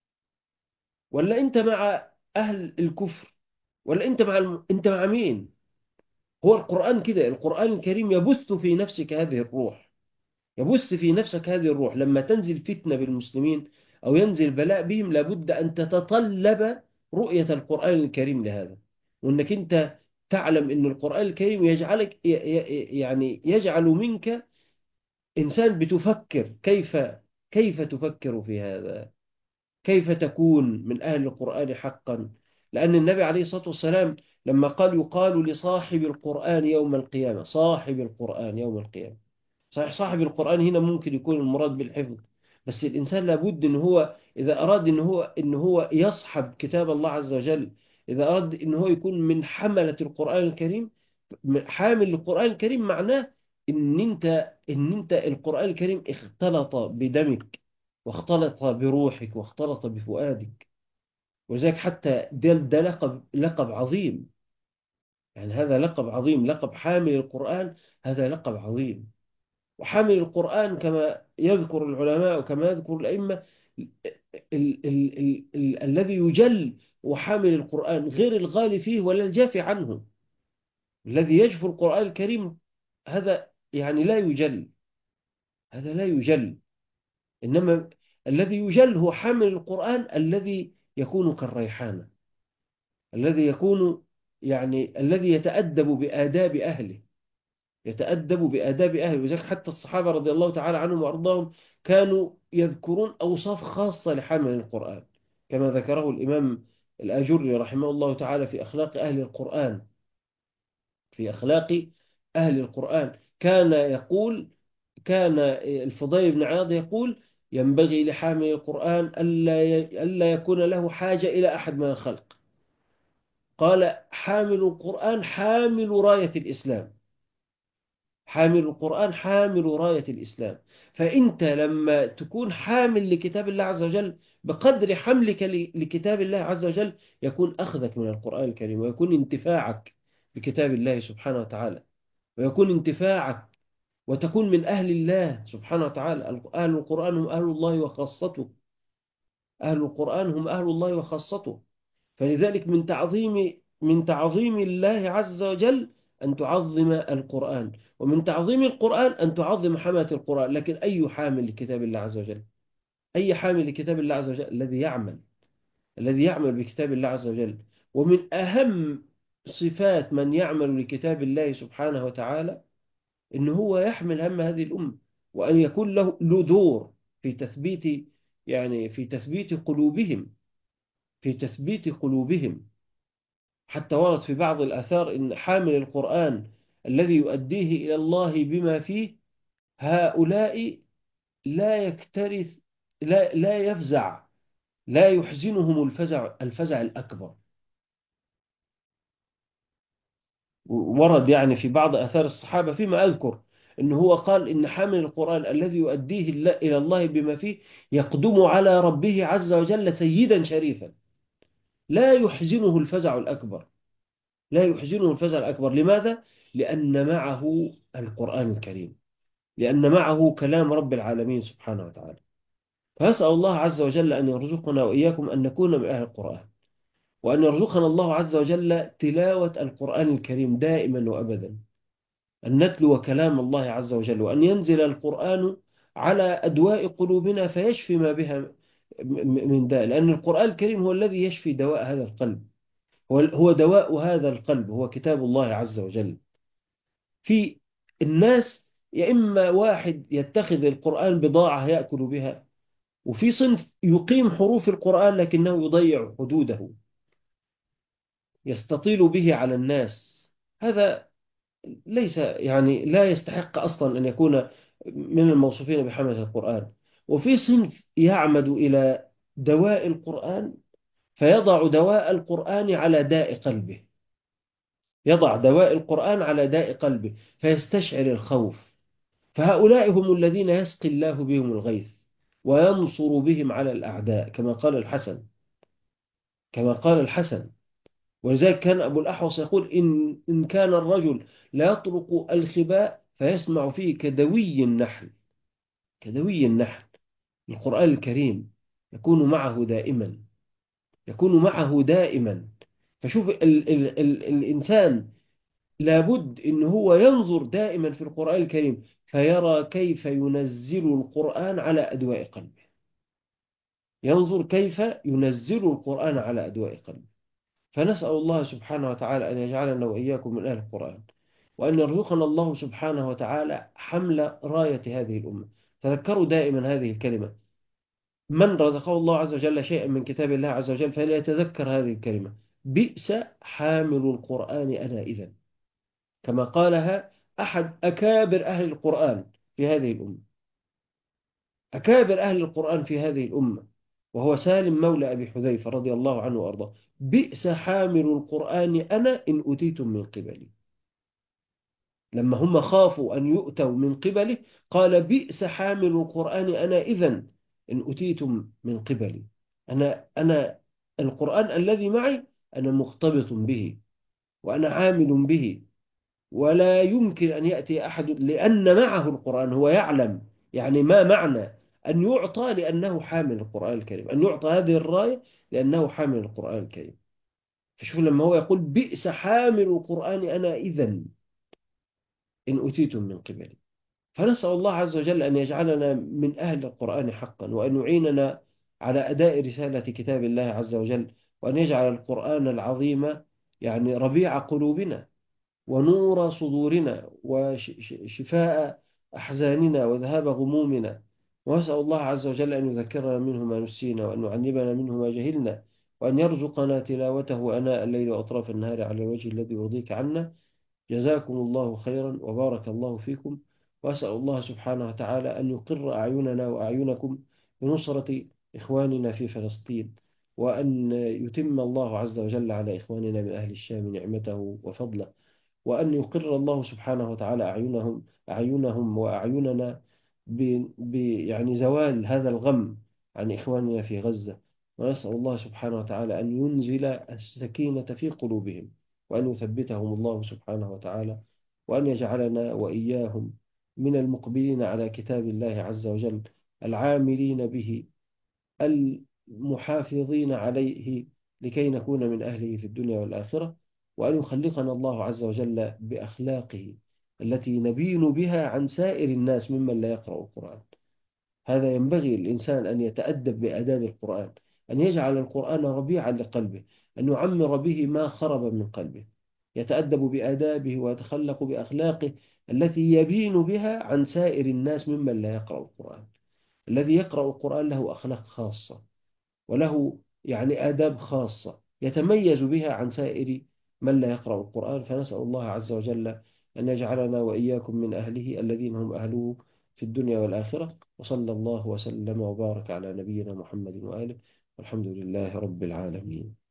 ولا أنت مع أهل الكفر؟ ولا أنت مع الم... أنت مع مين؟ هو القرآن كده، القرآن الكريم يبث في نفسك هذه الروح، يبث في نفسك هذه الروح. لما تنزل فتنة بالمسلمين أو ينزل بلاء بهم لابد أن تتطلب رؤية القرآن الكريم لهذا، وأنك أنت تعلم أن القرآن الكريم يجعلك ي- ي- يعني يجعل منك إنسان بتفكر كيف كيف تفكر في هذا، كيف تكون من أهل القرآن حقا. لأن النبي عليه الصلاة والسلام لما قال يقال لصاحب القرآن يوم القيامة، صاحب القرآن يوم القيامة، صحيح صاحب القرآن هنا ممكن يكون المراد بالحفظ، بس الإنسان لابد إن هو إذا أراد إن هو إن هو يصحب كتاب الله عز وجل، إذا أراد إن هو يكون من حملة القرآن الكريم، حامل القرآن الكريم معناه إن أنت إن أنت القرآن الكريم اختلط بدمك واختلط بروحك واختلط بفؤادك. وذلك حتى ده, ده لقب لقب عظيم، يعني هذا لقب عظيم، لقب حامل القرآن، هذا لقب عظيم. وحامل القرآن كما يذكر العلماء وكما يذكر الأئمة ال ال ال ال ال الذي يجل وحامل القرآن غير الغالي فيه ولا الجافي عنه. الذي يجفو القرآن الكريم هذا يعني لا يجل، هذا لا يجل. إنما الذي يجل هو حامل القرآن الذي يكون كالريحانة، الذي يكون يعني الذي يتأدب بآداب أهله، يتأدب بآداب أهله. وذلك حتى الصحابة رضي الله تعالى عنهم وأرضاهم كانوا يذكرون أوصاف خاصة لحامل القرآن، كما ذكره الإمام الآجري رحمه الله تعالى في أخلاق أهل القرآن، في أخلاق أهل القرآن كان يقول، كان الفضيل بن عياض يقول: ينبغي لحامل القرآن ألا ي- ألا يكون له حاجة إلى أحد من الخلق. قال: حامل القرآن حامل راية الإسلام، حامل القرآن حامل راية الإسلام. فأنت لما تكون حامل لكتاب الله عز وجل بقدر حملك ل- لكتاب الله عز وجل يكون أخذك من القرآن الكريم، ويكون انتفاعك بكتاب الله سبحانه وتعالى، ويكون انتفاعك وتكون من أهل الله سبحانه وتعالى. أهل القرآن هم أهل الله وخاصته، أهل القرآن هم أهل الله وخاصته. فلذلك من تعظيم من تعظيم الله عز وجل أن تعظم القرآن، ومن تعظيم القرآن أن تعظم حملة القرآن. لكن أي حامل لكتاب الله عز وجل، أي حامل لكتاب الله عز وجل الذي يعمل الذي يعمل بكتاب الله عز وجل. ومن أهم صفات من يعمل لكتاب الله سبحانه وتعالى إن هو يحمل هم هذه الأمة، وأن يكون له له دور في تثبيت، يعني في تثبيت قلوبهم، في تثبيت قلوبهم. حتى ورد في بعض الآثار إن حامل القرآن الذي يؤديه إلى الله بما فيه، هؤلاء لا يكترث لا لا يفزع لا يحزنهم الفزع الفزع الأكبر. ورد يعني في بعض آثار الصحابة فيما أذكر أنه هو قال إن حامل القرآن الذي يؤديه الل- إلى الله بما فيه يقدم على ربه عز وجل سيدا شريفا، لا يحزنه الفزع الأكبر. لا يحزنه الفزع الأكبر. لماذا؟ لأن معه القرآن الكريم، لأن معه كلام رب العالمين سبحانه وتعالى. فأسأل الله عز وجل أن يرزقنا وإياكم أن نكون من أهل القرآن، وأن يرزقنا الله عز وجل تلاوة القرآن الكريم دائما وأبدا، أن نتلو كلام الله عز وجل، وأن ينزل القرآن على أدواء قلوبنا فيشفي ما بها م- من داء، لأن القرآن الكريم هو الذي يشفي دواء هذا القلب، هو هو دواء هذا القلب، هو كتاب الله عز وجل. في الناس يا إما واحد يتخذ القرآن بضاعة يأكل بها، وفي صنف يقيم حروف القرآن لكنه يضيع حدوده، يستطيل به على الناس. هذا ليس يعني لا يستحق أصلا أن يكون من الموصوفين بحملة القرآن. وفي صنف يعمد إلى دواء القرآن فيضع دواء القرآن على داء قلبه، يضع دواء القرآن على داء قلبه فيستشعر الخوف. فهؤلاء هم الذين يسقي الله بهم الغيث وينصر بهم على الأعداء، كما قال الحسن كما قال الحسن. ولذلك كان أبو الأحوص يقول إن, إن كان الرجل لا يطرق الخباء فيسمع فيه كدوي النحل، كدوي النحل. القرآن الكريم يكون معه دائما، يكون معه دائما. فشوف ال ال ال الإنسان لابد إن هو ينظر دائما في القرآن الكريم فيرى كيف ينزل القرآن على أدواء قلبه، ينظر كيف ينزل القرآن على أدواء قلبه. فنسأل الله سبحانه وتعالى أن يجعلنا وإياكم من أهل القرآن، وأن يرزقنا الله سبحانه وتعالى حمل راية هذه الأمة. تذكروا دائما هذه الكلمة: من رزقه الله عز وجل شيئا من كتاب الله عز وجل فليتذكر هذه الكلمة: بئس حامل القرآن أنا إذن. كما قالها أحد أكابر أهل القرآن في هذه الأمة، أكابر أهل القرآن في هذه الأمة، وهو سالم مولى أبي حذيفة رضي الله عنه وأرضاه: بئس حامل القرآن أنا إن أتيتم من قبلي. لما هم خافوا أن يؤتوا من قبله قال: بئس حامل القرآن أنا إذن إن أتيتم من قبلي. أنا أنا القرآن الذي معي أنا مختبط به وأنا عامل به، ولا يمكن أن يأتي أحد لأن معه القرآن. هو يعلم يعني ما معنى أن يعطى لأنه حامل القرآن الكريم، أن يعطى هذه الراية لأنه حامل القرآن الكريم. فشوف لما هو يقول: بئس حامل القرآن أنا إذن إن أتيتم من قبلي. فنسأل الله عز وجل أن يجعلنا من أهل القرآن حقا، وأن يعيننا على أداء رسالة كتاب الله عز وجل، وأن يجعل القرآن العظيم يعني ربيع قلوبنا ونور صدورنا وشفاء أحزاننا وذهاب غمومنا. وأسأل الله عز وجل أن يذكرنا منه ما نسينا، وأن يعلمنا منه ما جهلنا، وأن يرزقنا تلاوته أناء الليل وأطراف النهار على الوجه الذي يرضيك عنا. جزاكم الله خيرا وبارك الله فيكم. وأسأل الله سبحانه وتعالى أن يقر أعيننا وأعينكم بنصرة إخواننا في فلسطين، وأن يتم الله عز وجل على إخواننا من أهل الشام نعمته وفضله، وأن يقر الله سبحانه وتعالى أعينهم أعينهم وأعيننا ب ب- يعني زوال هذا الغم عن إخواننا في غزة. ونسأل الله سبحانه وتعالى أن ينزل السكينة في قلوبهم، وأن يثبتهم الله سبحانه وتعالى، وأن يجعلنا وإياهم من المقبلين على كتاب الله عز وجل، العاملين به، المحافظين عليه، لكي نكون من أهله في الدنيا والآخرة. وأن يخلقنا الله عز وجل بأخلاقه التي نبين بها عن سائر الناس ممن لا يقرأ القرآن. هذا ينبغي الإنسان أن يتأدب بآداب القرآن، أن يجعل القرآن ربيعا لقلبه، أن يعمر به ما خرب من قلبه، يتأدب بآدابه ويتخلق بأخلاقه التي يبين بها عن سائر الناس ممن لا يقرأ القرآن. الذي يقرأ القرآن له أخلاق خاصة، وله يعني آداب خاصة يتميز بها عن سائر من لا يقرأ القرآن. فنسأل الله عز وجل أن يجعلنا وإياكم من أهله الذين هم أهله في الدنيا والآخرة. وصلى الله وسلم وبارك على نبينا محمد وآله، والحمد لله رب العالمين.